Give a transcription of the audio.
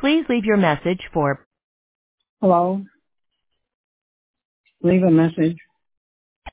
Please leave your message for Hello. Leave a message.